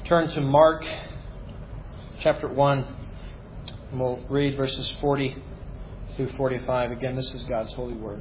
Turn to Mark chapter 1, and we'll read verses 40 through 45. Again, this is God's holy word.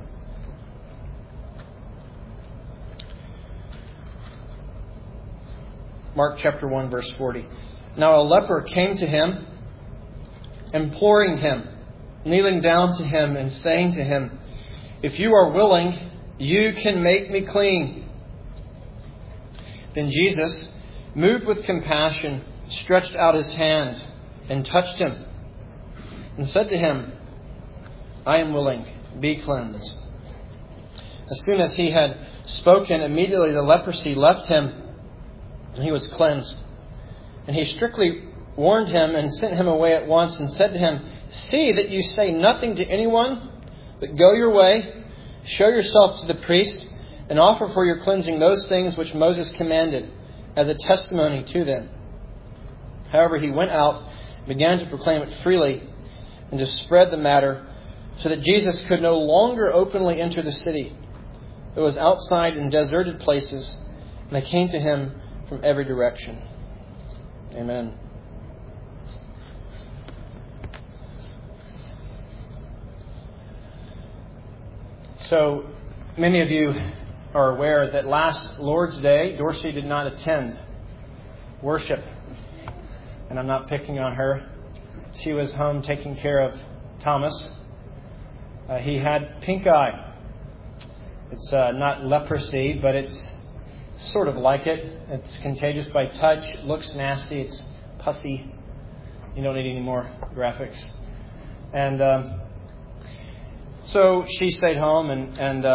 Mark chapter 1, verse 40. Now a leper came to him, imploring him, kneeling down to him and saying to him, "If you are willing, you can make me clean." Then Jesus, moved with compassion, stretched out his hand and touched him and said to him, "I am willing, be cleansed." As soon as he had spoken, immediately the leprosy left him and he was cleansed. And he strictly warned him and sent him away at once and said to him, "See that you say nothing to anyone, but go your way, show yourself to the priest, and offer for your cleansing those things which Moses commanded as a testimony to them." However, he went out and began to proclaim it freely and to spread the matter, so that Jesus could no longer openly enter the city. It was outside in deserted places, and they came to him from every direction. Amen. So, many of you are aware that last Lord's Day, Dorsey did not attend worship. And I'm not picking on her. She was home taking care of Thomas. He had pink eye. It's not leprosy, but it's sort of like it. It's contagious by touch. It looks nasty. It's pussy. You don't need any more graphics. And so she stayed home. And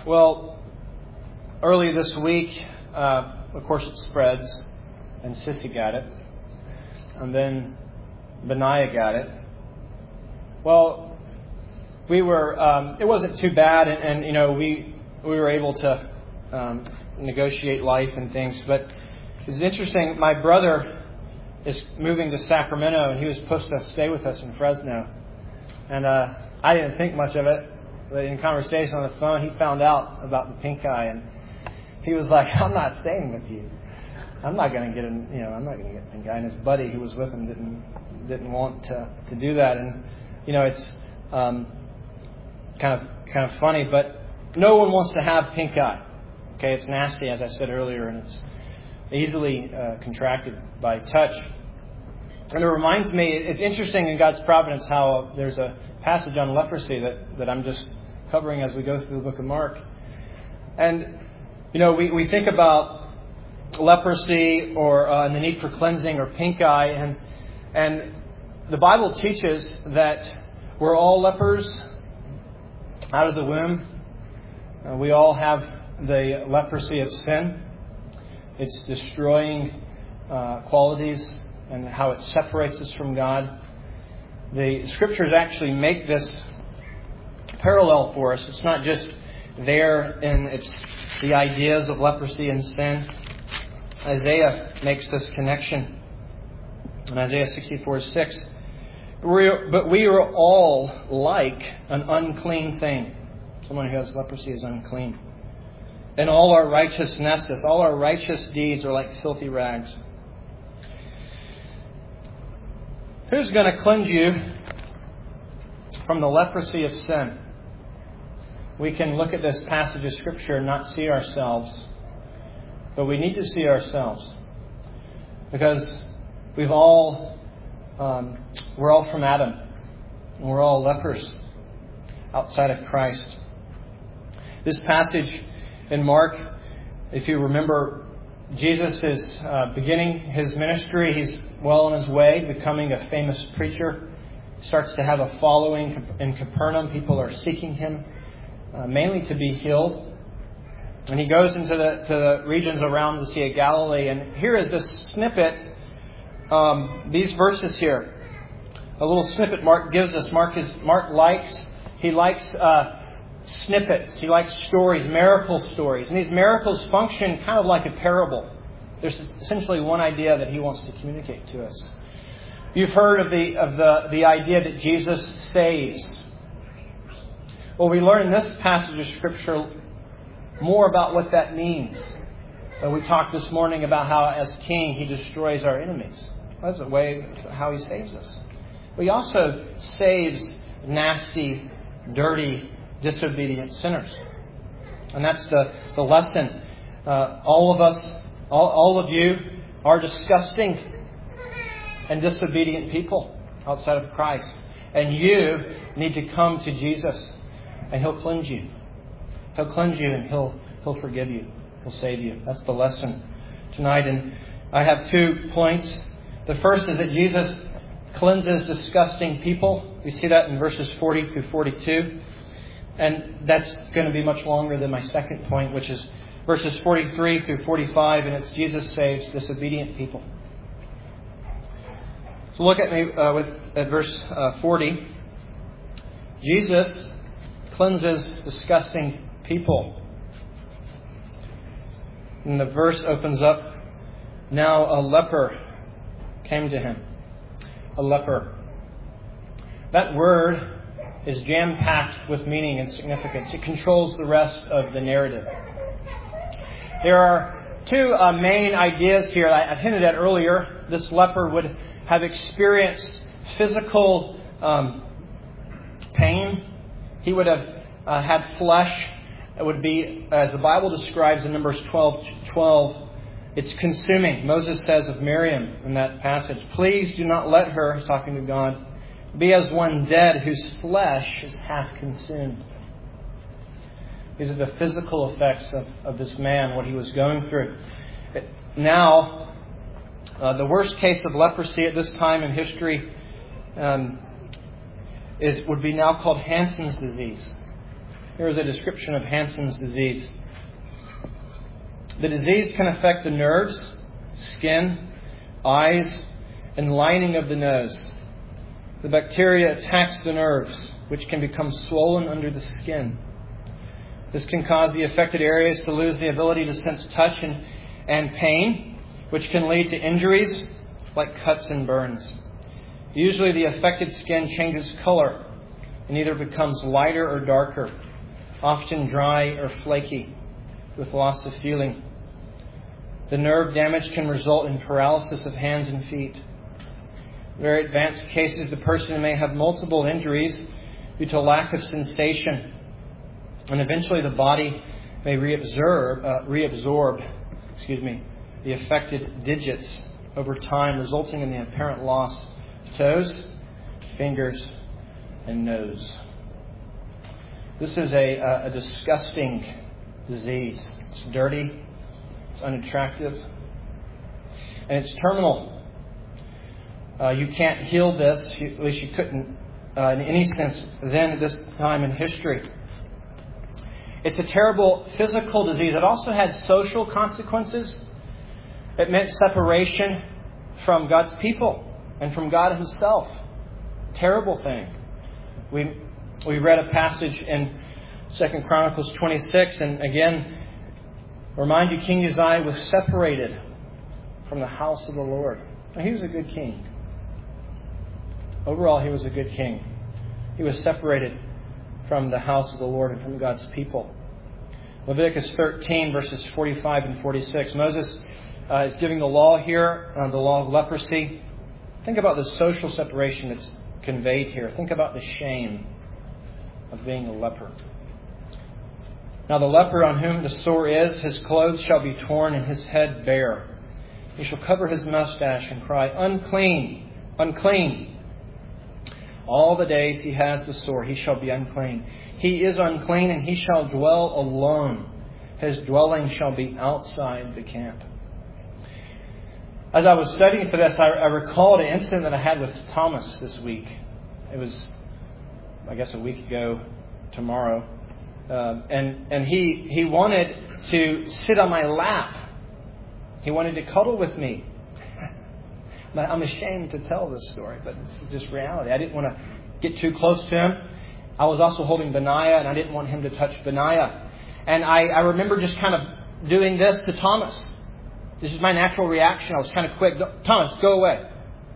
early this week, of course, it spreads. And Sissy got it. And then Benaiah got it. Well, we were. It wasn't too bad, and we were able to negotiate life and things. But it's interesting. My brother is moving to Sacramento, and he was supposed to stay with us in Fresno. And I didn't think much of it. But in conversation on the phone, he found out about the pink eye, and he was like, "I'm not staying with you. I'm not going to get him. I'm not going to get pink eye." And his buddy who was with him didn't want to do that. And it's kind of funny, but no one wants to have pink eye. Okay, it's nasty, as I said earlier, and it's easily contracted by touch. And it reminds me, it's interesting in God's providence how there's a passage on leprosy that I'm just covering as we go through the book of Mark. And we think about leprosy or the need for cleansing or pink eye, and the Bible teaches that we're all lepers out of the womb. We all have the leprosy of sin. It's destroying qualities and how it separates us from God. The Scriptures actually make this parallel for us. It's not just there in the ideas of leprosy and sin. Isaiah makes this connection in Isaiah 64:6. But we are all like an unclean thing. Someone who has leprosy is unclean. And all our righteousness, all our righteous deeds are like filthy rags. Who's going to cleanse you from the leprosy of sin? We can look at this passage of Scripture and not see ourselves. But we need to see ourselves. Because we're all from Adam. And we're all lepers outside of Christ. This passage in Mark, if you remember, Jesus is beginning his ministry. He's well on his way, becoming a famous preacher. Starts to have a following in Capernaum. People are seeking him, mainly to be healed. And he goes into the regions around the Sea of Galilee. And here is this snippet, these verses here. A little snippet Mark gives us. Mark likes snippets. He likes stories, miracle stories. And these miracles function kind of like a parable. There's essentially one idea that he wants to communicate to us. You've heard of the idea that Jesus saves. Well, we learn in this passage of Scripture more about what that means. We talked this morning about how as king He destroys our enemies. That's a way how He saves us. But He also saves nasty, dirty, disobedient sinners. And that's the lesson. All of us, all of you are disgusting and disobedient people outside of Christ. And you need to come to Jesus and He'll cleanse you. He'll cleanse you and He'll forgive you. He'll save you. That's the lesson tonight. And I have 2 points. The first is that Jesus cleanses disgusting people. We see that in verses 40 through 42. And that's going to be much longer than my second point, which is verses 43 through 45. And it's Jesus saves disobedient people. So look at me at verse 40. Jesus cleanses disgusting people. And the verse opens up, now a leper came to Him. A leper. That word is jam-packed with meaning and significance. It controls the rest of the narrative. There are 2 main ideas here that I've hinted at earlier. This leper would have experienced physical pain. He would have had flesh. It would be, as the Bible describes in Numbers 12:12, it's consuming. Moses says of Miriam in that passage, please do not let her, he's talking to God, be as one dead whose flesh is half consumed. These are the physical effects of this man, what he was going through. Now, the worst case of leprosy at this time in history would be now called Hansen's disease. Here is a description of Hansen's disease. The disease can affect the nerves, skin, eyes, and lining of the nose. The bacteria attacks the nerves, which can become swollen under the skin. This can cause the affected areas to lose the ability to sense touch and pain, which can lead to injuries like cuts and burns. Usually the affected skin changes color and either becomes lighter or darker, often dry or flaky, with loss of feeling. The nerve damage can result in paralysis of hands and feet. In very advanced cases, the person may have multiple injuries due to lack of sensation, and eventually the body may reabsorb the affected digits over time, resulting in the apparent loss of toes, fingers, and nose. This is a disgusting disease. It's dirty, it's unattractive, and it's terminal. You can't heal this, at least you couldn't in any sense then at this time in history. It's a terrible physical disease. It also had social consequences. It meant separation from God's people and from God Himself. Terrible thing. We read a passage in 2 Chronicles 26, and again, remind you, King Uzziah was separated from the house of the Lord. Now, he was a good king. Overall, he was a good king. He was separated from the house of the Lord and from God's people. Leviticus 13, verses 45 and 46. Moses is giving the law here, the law of leprosy. Think about the social separation that's conveyed here. Think about the shame of being a leper. Now the leper on whom the sore is, his clothes shall be torn and his head bare. He shall cover his mustache and cry, unclean, unclean. All the days he has the sore, he shall be unclean. He is unclean, and he shall dwell alone. His dwelling shall be outside the camp. As I was studying for this, I recalled an incident that I had with Thomas this week. It was, I guess, a week ago tomorrow. And he wanted to sit on my lap. He wanted to cuddle with me. I'm ashamed to tell this story, but it's just reality. I didn't want to get too close to him. I was also holding Benaiah, and I didn't want him to touch Benaiah. And I remember just kind of doing this to Thomas. This is my natural reaction. I was kind of quick. Thomas, go away.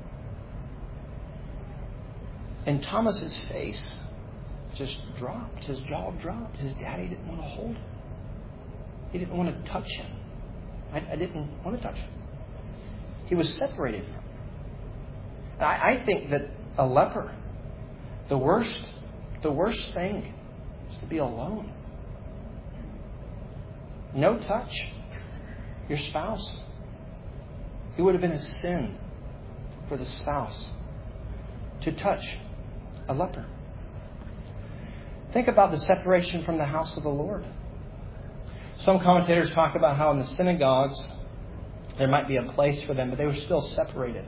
And Thomas's face just dropped. His jaw dropped. His daddy didn't want to hold him. He didn't want to touch him. I didn't want to touch him. He was separated from him. I think that a leper, the worst thing is to be alone. No touch. Your spouse. It would have been a sin for the spouse to touch a leper. Think about the separation from the house of the Lord. Some commentators talk about how in the synagogues there might be a place for them, but they were still separated.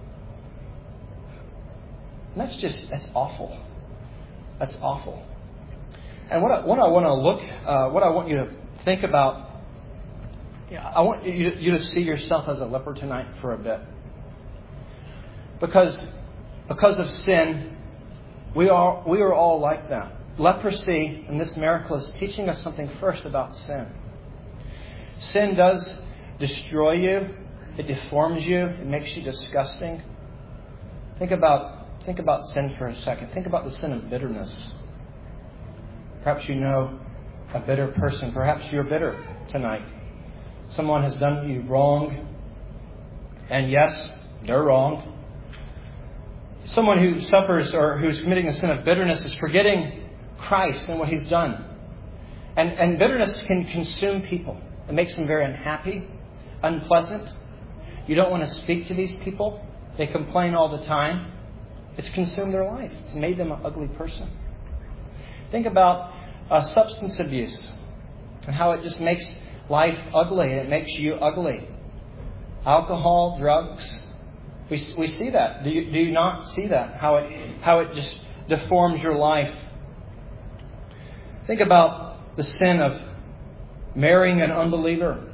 And that's awful. That's awful. And what I want you to think about, I want you to see yourself as a leper tonight for a bit. Because of sin, we are all like that. Leprosy and this miracle is teaching us something first about sin. Sin does destroy you. It deforms you. It makes you disgusting. Think about sin for a second. Think about the sin of bitterness. Perhaps you know a bitter person. Perhaps you're bitter tonight. Someone has done you wrong. And yes, they're wrong. Someone who suffers or who's committing the sin of bitterness is forgetting Christ and what He's done. And bitterness can consume people. It makes them very unhappy, unpleasant. You don't want to speak to these people. They complain all the time. It's consumed their life. It's made them an ugly person. Think about substance abuse and how it just makes life ugly. It makes you ugly. Alcohol, drugs. We see that. Do you not see that? How it just deforms your life. Think about the sin of marrying an unbeliever.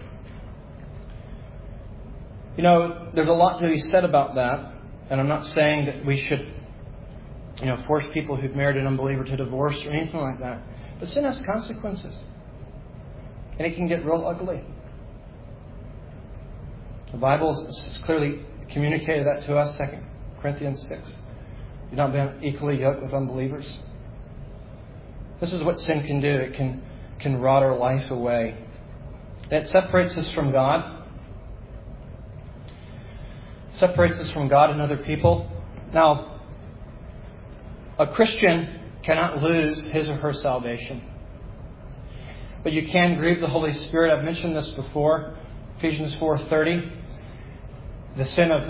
You know, there's a lot to be said about that. And I'm not saying that we should, force people who've married an unbeliever to divorce or anything like that. But sin has consequences. And it can get real ugly. The Bible has clearly communicated that to us, 2 Corinthians 6. You've not been equally yoked with unbelievers. This is what sin can do. It can rot our life away. It separates us from God. Separates us from God and other people. Now, a Christian cannot lose his or her salvation. But you can grieve the Holy Spirit. I've mentioned this before. Ephesians 4:30. The sin of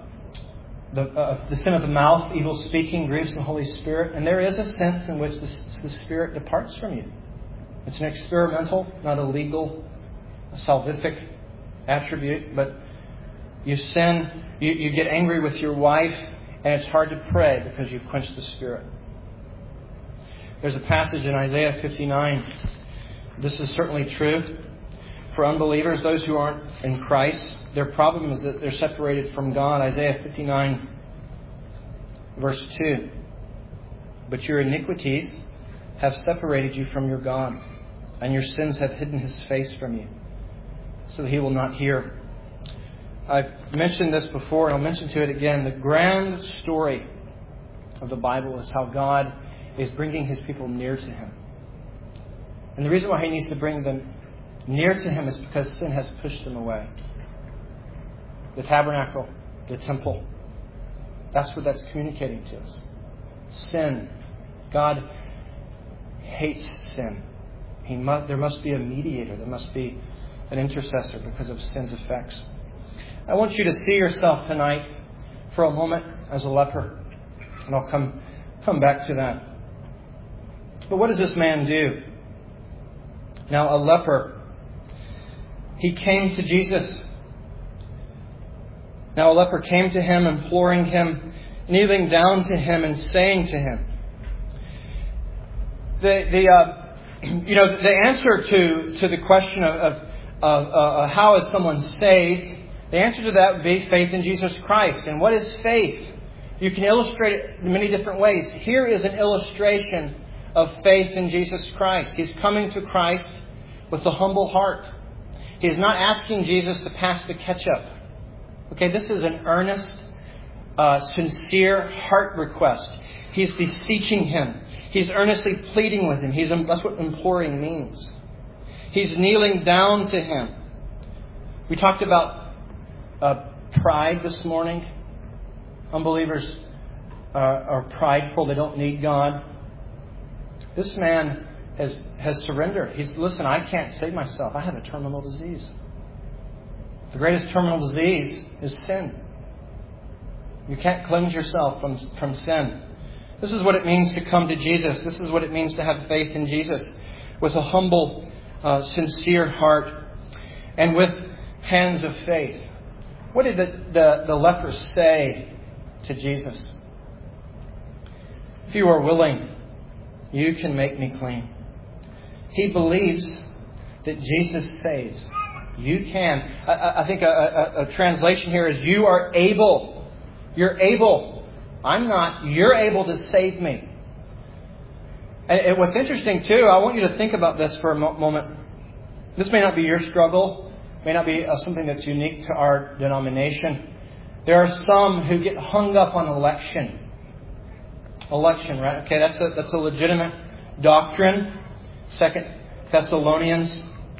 the mouth, evil speaking, grieves the Holy Spirit. And there is a sense in which the Spirit departs from you. It's an experimental, not a legal, a salvific attribute. But you sin, you get angry with your wife, and it's hard to pray because you've quenched the Spirit. There's a passage in Isaiah 59. This is certainly true for unbelievers, those who aren't in Christ. Their problem is that they're separated from God. Isaiah 59, verse 2. But your iniquities have separated you from your God, and your sins have hidden His face from you, so that He will not hear. I've mentioned this before, and I'll mention to it again. The grand story of the Bible is how God is bringing His people near to Him. And the reason why He needs to bring them near to Him is because sin has pushed them away. The tabernacle, the temple. That's what that's communicating to us. Sin. God hates sin. There must be a mediator. There must be an intercessor because of sin's effects. I want you to see yourself tonight for a moment as a leper. And I'll come back to that. But what does this man do? Now, a leper, he came to Jesus. Now a leper came to Him, imploring Him, kneeling down to Him and saying to Him. The answer to the question of how is someone saved, the answer to that would be faith in Jesus Christ. And what is faith? You can illustrate it in many different ways. Here is an illustration of faith in Jesus Christ. He's coming to Christ with a humble heart. He's not asking Jesus to pass the ketchup. Okay, this is an earnest, sincere heart request. He's beseeching Him. He's earnestly pleading with Him. That's what imploring means. He's kneeling down to Him. We talked about pride this morning. Unbelievers are prideful. They don't need God. This man has surrendered. Listen, I can't save myself. I have a terminal disease. The greatest terminal disease is sin. You can't cleanse yourself from sin. This is what it means to come to Jesus. This is what it means to have faith in Jesus with a humble, sincere heart and with hands of faith. What did the leper say to Jesus? If you are willing, you can make me clean. He believes that Jesus saves. You can. I think a translation here is you are able. You're able. I'm not. You're able to save me. And what's interesting too, I want you to think about this for a moment. This may not be your struggle. May not be something that's unique to our denomination. There are some who get hung up on election. Election, right? Okay, that's a legitimate doctrine. 2 Thessalonians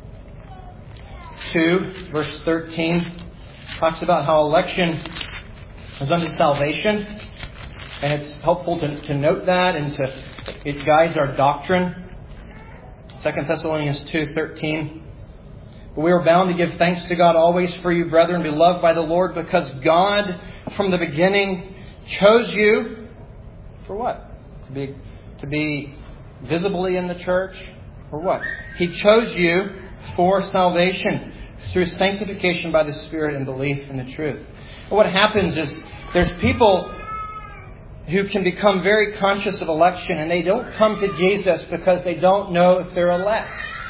2, verse 13, talks about how election is unto salvation. And it's helpful to note that and it guides our doctrine. 2 Thessalonians 2:13. But we are bound to give thanks to God always for you, brethren, beloved by the Lord, because God from the beginning chose you for what? To be visibly in the church? For what? He chose you for salvation through sanctification by the Spirit and belief in the truth. And what happens is there's people who can become very conscious of election and they don't come to Jesus because they don't know if they're elect.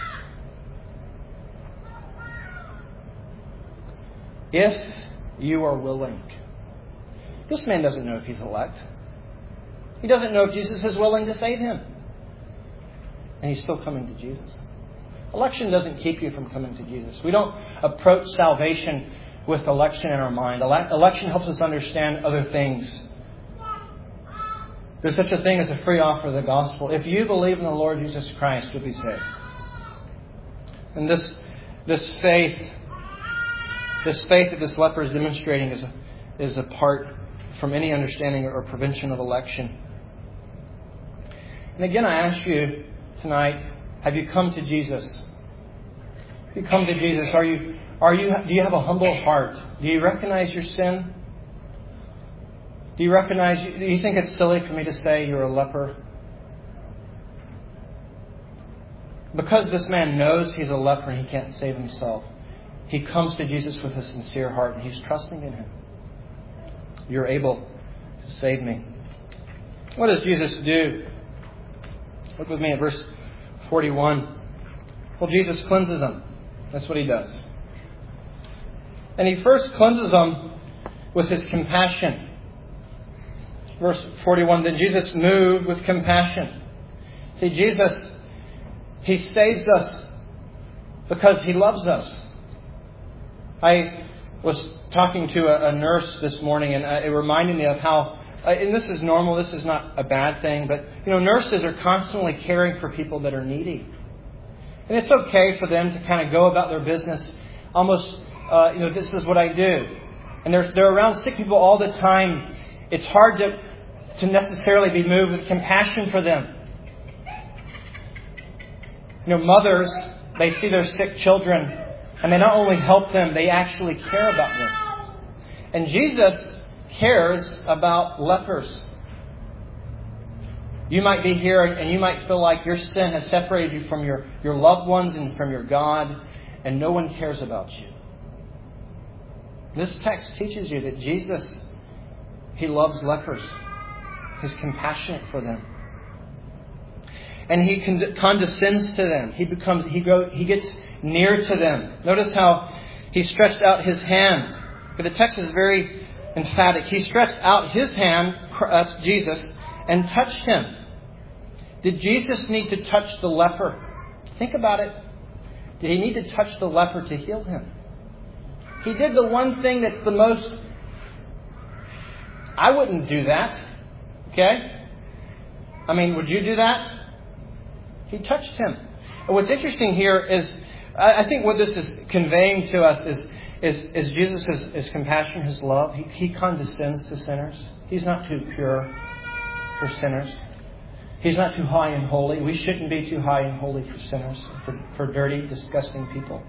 If you are willing. This man doesn't know if he's elect. He doesn't know if Jesus is willing to save him. And he's still coming to Jesus. Election doesn't keep you from coming to Jesus. We don't approach salvation with election in our mind. Election helps us understand other things. There's such a thing as a free offer of the gospel. If you believe in the Lord Jesus Christ, you'll be saved. And this faith that this leper is demonstrating is apart from any understanding or prevention of election. And again, I ask you tonight, have you come to Jesus? Have you come to Jesus? Do you have a humble heart? Do you recognize your sin? Do you think it's silly for me to say you're a leper? Because this man knows he's a leper and he can't save himself, he comes to Jesus with a sincere heart and he's trusting in him. You're able to save me. What does Jesus do? Look with me at verse 41. Well, Jesus cleanses them. That's what he does. And he first cleanses them with his compassion. Verse 41, then Jesus moved with compassion. See, Jesus, he saves us because he loves us. I was talking to a nurse this morning and it reminded me of how, and this is normal, this is not a bad thing, but nurses are constantly caring for people that are needy. And it's okay for them to kind of go about their business almost, this is what I do. And they're around sick people all the time. It's hard to necessarily be moved with compassion for them. Mothers, they see their sick children and they not only help them, they actually care about them. And Jesus cares about lepers. You might be here and you might feel like your sin has separated you from your loved ones and from your God, and no one cares about you. This text teaches you that Jesus, he loves lepers. He's compassionate for them. And he condescends to them. He gets near to them. Notice how he stretched out his hand. But the text is very emphatic. He stretched out his hand, that's Jesus, and touched him. Did Jesus need to touch the leper? Think about it. Did he need to touch the leper to heal him? He did the one thing that's the most... I wouldn't do that. Okay? I mean, would you do that? He touched him. And what's interesting here is, I think what this is conveying to us Is Jesus his compassion, his love? He condescends to sinners. He's not too pure for sinners. He's not too high and holy. We shouldn't be too high and holy for sinners, for dirty, disgusting people.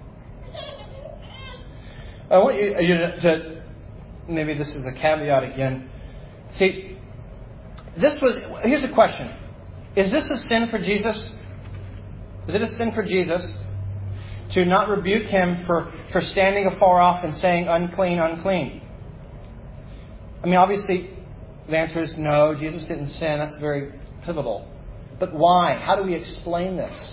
I want you to, maybe this is a caveat again. See, here's a question. Is this a sin for Jesus? Is it a sin for Jesus to not rebuke him for standing afar off and saying, unclean, unclean? I mean, obviously, the answer is no. Jesus didn't sin. That's very pivotal. But why? How do we explain this?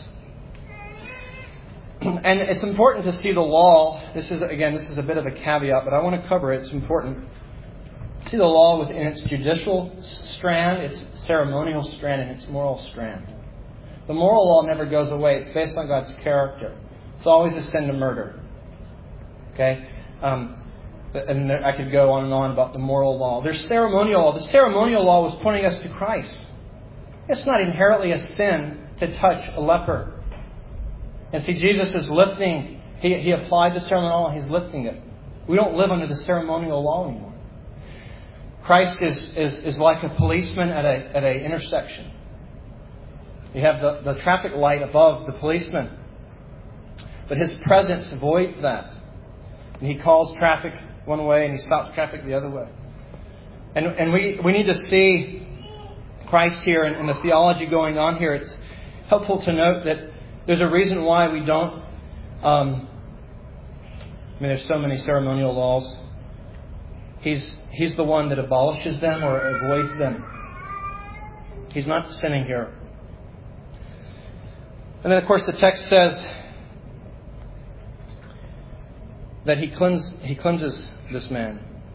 And it's important to see the law. This is a bit of a caveat, but I want to cover it. It's important. See the law within its judicial strand, its ceremonial strand, and its moral strand. The moral law never goes away. It's based on God's character. It's always a sin to murder. Okay? And I could go on and on about the moral law. There's ceremonial law. The ceremonial law was pointing us to Christ. It's not inherently a sin to touch a leper. And see, Jesus is lifting. He applied the ceremonial law. He's lifting it. We don't live under the ceremonial law anymore. Christ is like a policeman at a intersection. You have the traffic light above the policeman. But his presence avoids that. And he calls traffic one way and he stops traffic the other way. And we need to see Christ here and the theology going on here. It's helpful to note that there's a reason why we don't... there's so many ceremonial laws. He's the one that abolishes them or avoids them. He's not sinning here. And then, of course, the text says that he cleanses this man.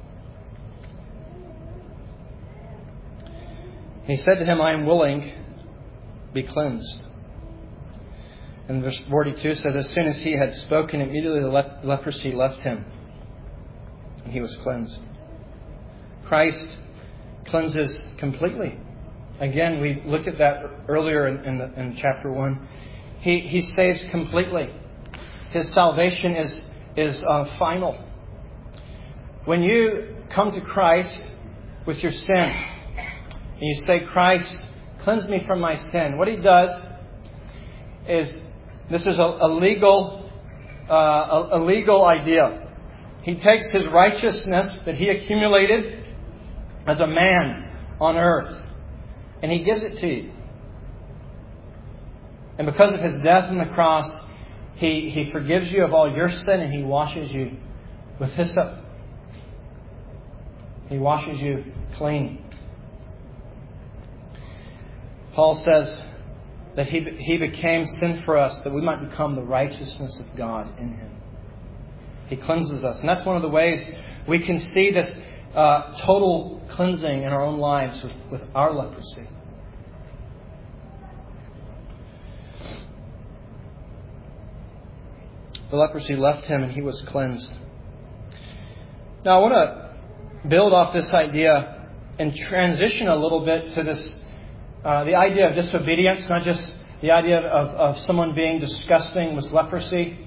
And he said to him, I am willing, be cleansed. And verse 42 says, as soon as he had spoken, immediately the leprosy left him, and he was cleansed. Christ cleanses completely. Again, we looked at that earlier in chapter 1. He saves completely. His salvation is final. When you come to Christ with your sin, and you say, Christ, cleanse me from my sin, what he does is, this is a legal idea. He takes his righteousness that he accumulated as a man on earth, and he gives it to you. And because of his death on the cross, he forgives you of all your sin, and he washes you with hyssop. He washes you clean. Paul says that he became sin for us, that we might become the righteousness of God in him. He cleanses us. And that's one of the ways we can see this total cleansing in our own lives with our leprosy. The leprosy left him and he was cleansed. Now I want to build off this idea and transition a little bit to this the idea of disobedience, not just the idea of someone being disgusting with leprosy.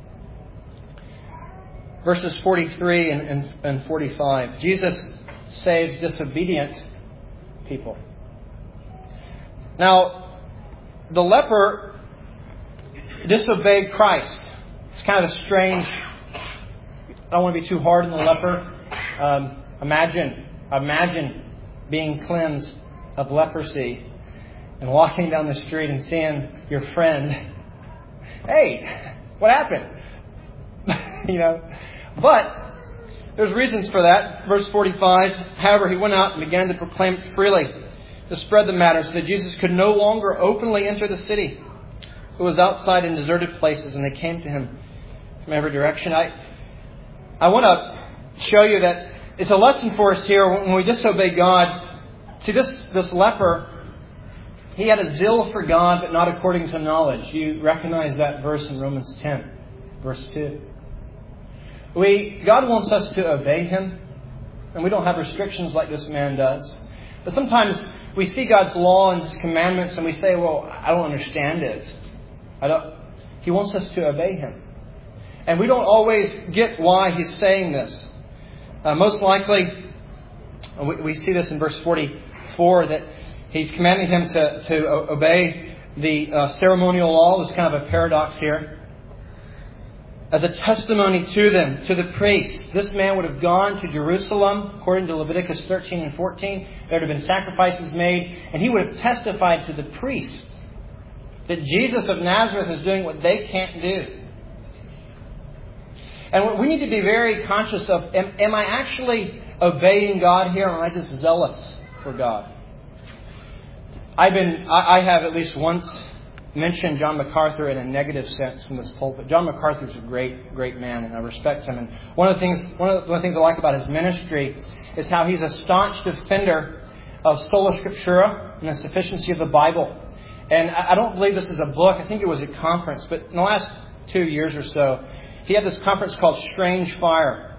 Verses 43 and 45. Jesus saves disobedient people. Now, the leper disobeyed Christ. It's kind of a strange... I don't want to be too hard on the leper. Imagine being cleansed of leprosy and walking down the street and seeing your friend, hey, what happened? But there's reasons for that. Verse 45, however, he went out and began to proclaim it freely, to spread the matter, so that Jesus could no longer openly enter the city. It was outside in deserted places, and they came to him from every direction. I want to show you that it's a lesson for us here when we disobey God. See, this leper, he had a zeal for God, but not according to knowledge. You recognize that verse in Romans 10, verse 2. God wants us to obey him, and we don't have restrictions like this man does. But sometimes we see God's law and his commandments and we say, well, I don't understand it. He wants us to obey him. And we don't always get why he's saying this. Most likely, we see this in verse 44, that he's commanding him to obey the ceremonial law. There's kind of a paradox here. As a testimony to them, to the priests. This man would have gone to Jerusalem, according to Leviticus 13 and 14. There would have been sacrifices made, and he would have testified to the priests that Jesus of Nazareth is doing what they can't do. And what we need to be very conscious of, am I actually obeying God here, or am I just zealous for God? I have at least once mentioned John MacArthur in a negative sense from this pulpit. John MacArthur is a great, great man, and I respect him. And one of the things I like about his ministry is how he's a staunch defender of sola scriptura and the sufficiency of the Bible. And I don't believe this is a book. I think it was a conference. But in the last 2 years or so, he had this conference called Strange Fire.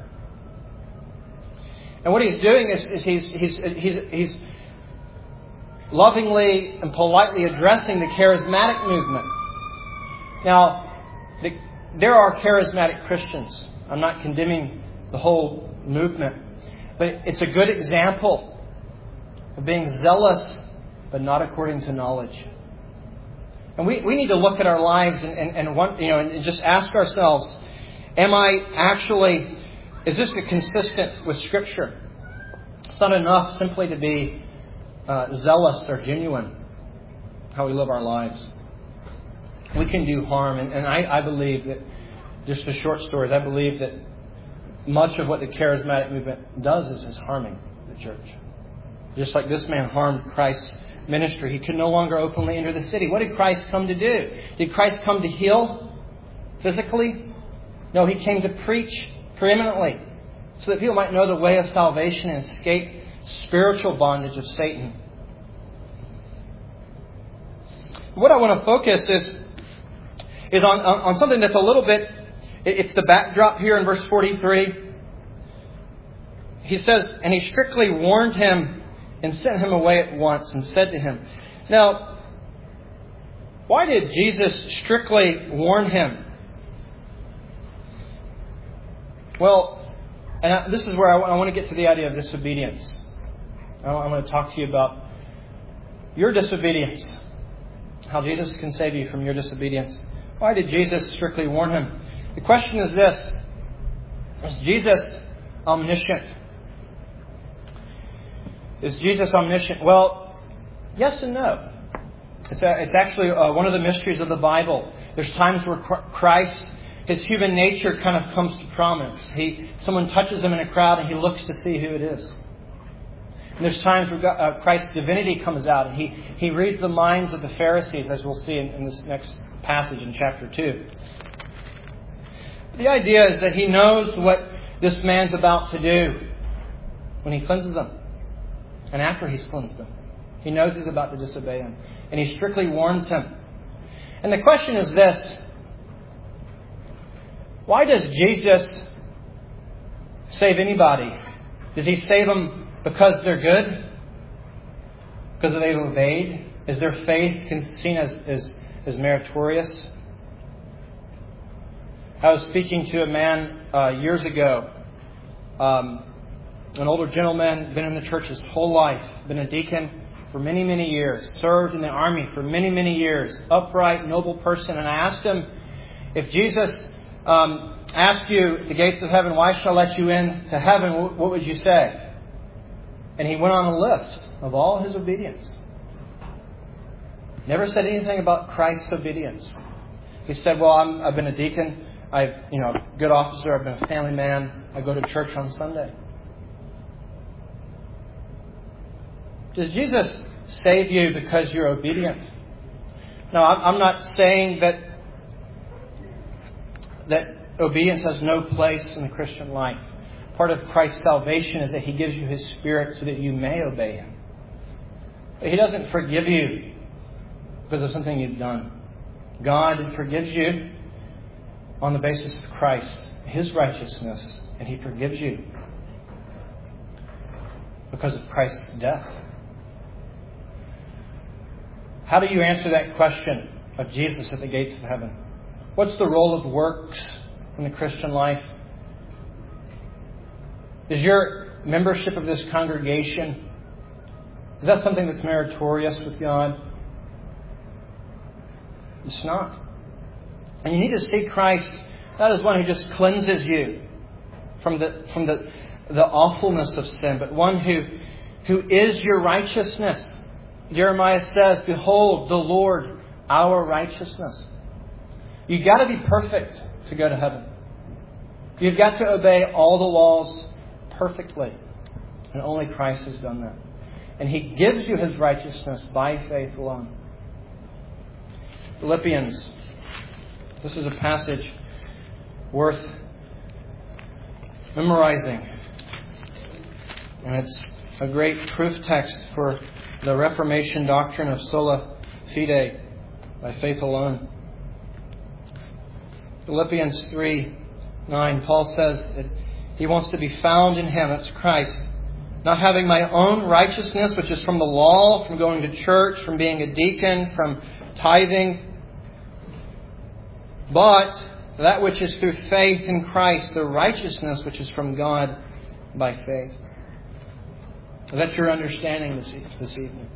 And what he's doing is he's lovingly and politely addressing the charismatic movement. Now, there are charismatic Christians. I'm not condemning the whole movement. But it's a good example of being zealous, but not according to knowledge. And we need to look at our lives and just ask ourselves, is this consistent with Scripture? It's not enough simply to be zealous or genuine how we live our lives. We can do harm, and I believe that, just the short stories, I believe that much of what the charismatic movement does is harming the church. Just like this man harmed Christ's ministry. He could no longer openly enter the city. What did Christ come to do? Did Christ come to heal physically? No, he came to preach preeminently so that people might know the way of salvation and escape spiritual bondage of Satan. What I want to focus is on something that's a little bit, it's the backdrop here in verse 43. He says, and he strictly warned him and sent him away at once and said to him. Now, why did Jesus strictly warn him? Well, and this is where I want to get to the idea of disobedience. I want to talk to you about your disobedience. How Jesus can save you from your disobedience. Why did Jesus strictly warn him? The question is this. Is Jesus omniscient? Is Jesus omniscient? Well, yes and no. It's actually one of the mysteries of the Bible. There's times where Christ, his human nature kind of comes to prominence. Someone touches him in a crowd and he looks to see who it is. And there's times where Christ's divinity comes out and he reads the minds of the Pharisees, as we'll see in this next passage in chapter 2. The idea is that he knows what this man's about to do when he cleanses them. And after he's cleansed them. He knows he's about to disobey him. And he strictly warns him. And the question is this. Why does Jesus save anybody? Does he save them because they're good? Because they've obeyed? Is their faith seen as meritorious? I was speaking to a man years ago. An older gentleman, been in the church his whole life, been a deacon for many, many years, served in the army for many, many years, upright, noble person. And I asked him, if Jesus asked you at the gates of heaven, why shall I let you in to heaven, what would you say? And he went on a list of all his obedience. Never said anything about Christ's obedience. He said, well, I've been a deacon, a good officer, I've been a family man, I go to church on Sunday. Does Jesus save you because you're obedient? No, I'm not saying that obedience has no place in the Christian life. Part of Christ's salvation is that He gives you His Spirit so that you may obey Him. But He doesn't forgive you because of something you've done. God forgives you on the basis of Christ, His righteousness, and He forgives you because of Christ's death. How do you answer that question of Jesus at the gates of heaven? What's the role of works in the Christian life? Is your membership of this congregation, is that something that's meritorious with God? It's not. And you need to see Christ not as one who just cleanses you from the awfulness of sin, but one who is your righteousness. Jeremiah says, "Behold, the Lord, our righteousness." You've got to be perfect to go to heaven. You've got to obey all the laws perfectly. And only Christ has done that. And He gives you His righteousness by faith alone. Philippians. This is a passage worth memorizing. And it's a great proof text for the Reformation doctrine of sola fide, by faith alone. Philippians 3:9, Paul says that he wants to be found in Him, that's Christ, not having my own righteousness, which is from the law, from going to church, from being a deacon, from tithing, but that which is through faith in Christ, the righteousness which is from God by faith. Is that your understanding this evening?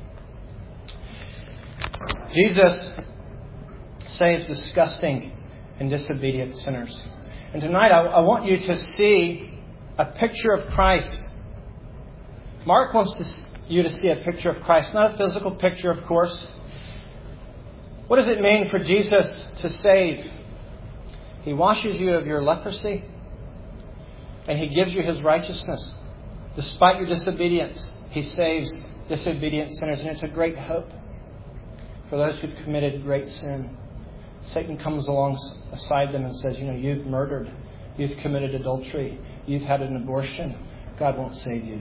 Jesus saves disgusting and disobedient sinners. And tonight I want you to see a picture of Christ. Mark wants you to see a picture of Christ, not a physical picture, of course. What does it mean for Jesus to save? He washes you of your leprosy, and He gives you His righteousness. Despite your disobedience, He saves disobedient sinners, and it's a great hope for those who've committed great sin. Satan comes alongside them and says, you've murdered, you've committed adultery, you've had an abortion. God won't save you.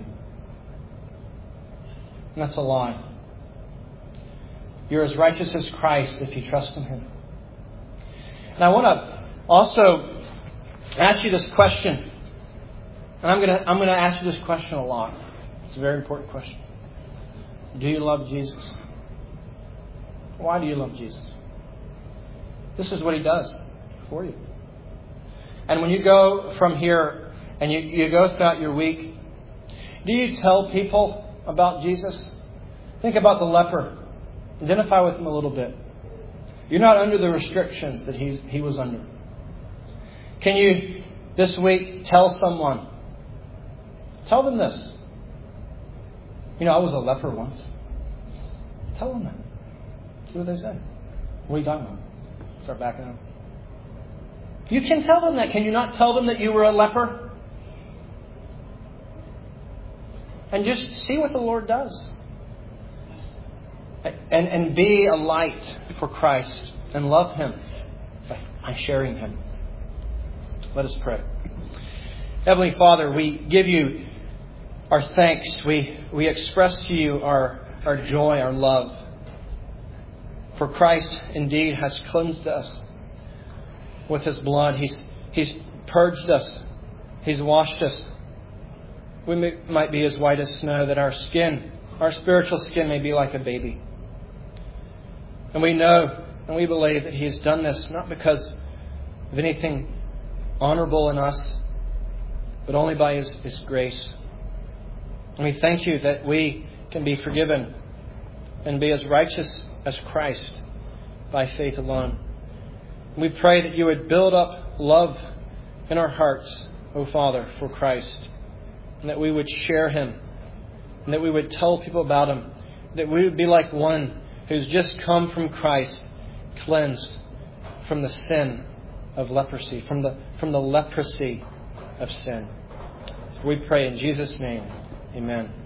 And that's a lie. You're as righteous as Christ if you trust in Him. And I want to also ask you this question. And I'm going to ask you this question a lot. It's a very important question. Do you love Jesus? Why do you love Jesus? This is what He does for you. And when you go from here and you go throughout your week, do you tell people about Jesus? Think about the leper. Identify with him a little bit. You're not under the restrictions that he was under. Can you this week tell someone? Tell them this. I was a leper once. Tell them that. See what they say. What are you talking about? Start backing up. You can tell them that. Can you not tell them that you were a leper? And just see what the Lord does. And be a light for Christ. And love Him by sharing Him. Let us pray. Heavenly Father, we give You our thanks. We express to You our joy, our love. For Christ indeed has cleansed us with His blood. He's purged us. He's washed us. We might be as white as snow, that our skin, our spiritual skin, may be like a baby. And we know and we believe that He has done this not because of anything honorable in us, but only by His grace. And we thank You that we can be forgiven and be as righteous as Christ by faith alone. And we pray that You would build up love in our hearts, O Father, for Christ. And that we would share Him. And that we would tell people about Him. That we would be like one who's just come from Christ, cleansed from the sin of leprosy, from the leprosy of sin. So we pray in Jesus' name. Amen.